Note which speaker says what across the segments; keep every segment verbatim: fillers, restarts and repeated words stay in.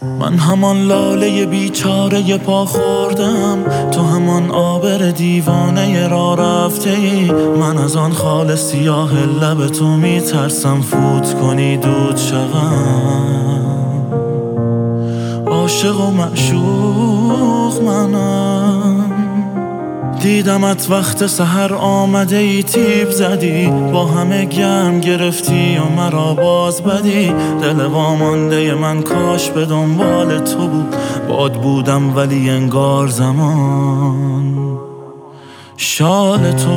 Speaker 1: من همان لاله بیچاره پا خوردم، تو همان آبر دیوانه را رفته ای. من از آن خال سیاه لب تو میترسم فوت کنی دود شوم. عاشق و معشوق منم، دیدمت وقت سحر آمده ای تیپ زدی، با همه گرم گرفتی و مرا باز بدی. دل وامانده من کاش به دنبال تو بود، باد بودم ولی انگار زمان شال تو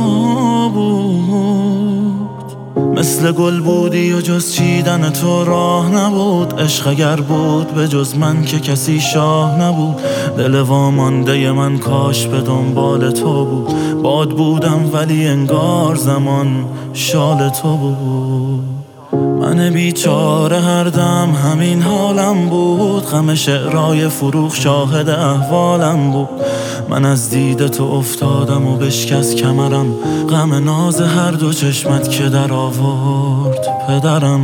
Speaker 1: بود. مثل گل بودی و جز چیدن تو راه نبود، عشق اگر بود به جز من که کسی شاه نبود. دل وامانده من کاش به دنبال تو بود، باد بودم ولی انگار زمان شال تو بود. من بیچاره هر دم همین حالم بود، غم شعرهای فروغ شاهد احوالم بود. من از دید تو افتادم و بشکست کمرم، غم ناز هر دو چشمت که در آورد پدرم.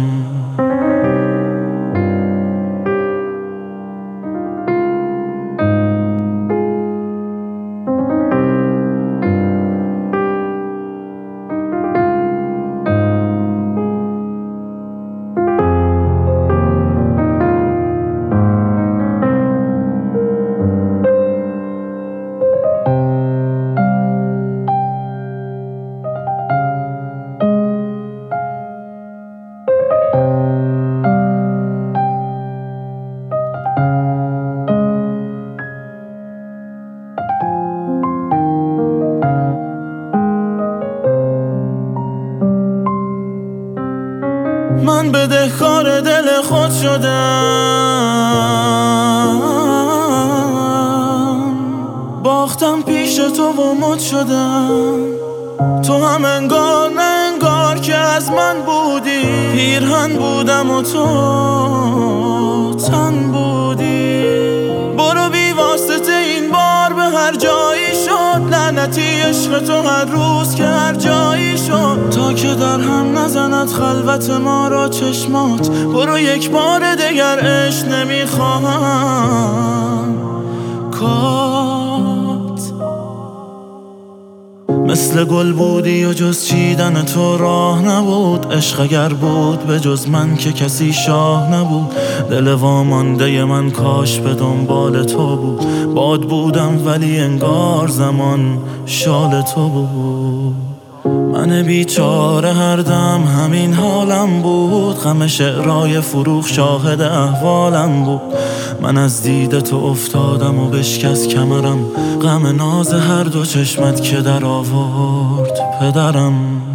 Speaker 1: من بدهکار دل خود شدم، باختم پیش تو و مد شدم. تو هم انگار نه انگار که از من بودی، پیرهن بودم و تو تن بودی. برو بی واسطه این بار به هر جایی شد، لعنتی عشق تو هر روز که هر جایی شد. تا که در هم نزند خلوت ما را چشمات، برو یک بار دگر عشق نمیخواهم کات. مثل گل بودی و جز چیدن تو راه نبود، عشق اگر بود به جز من که کسی شاه نبود. دل وامانده من کاش به دنبال تو بود، باد بودم ولی انگار زمان شال تو بود. من بیچاره هر دم همین حالم بود، غم شعرهای فروغ شاهد احوالم بود. من از دید تو افتادم و بشکست کمرم، غم ناز هر دو چشمت که در آورد پدرم.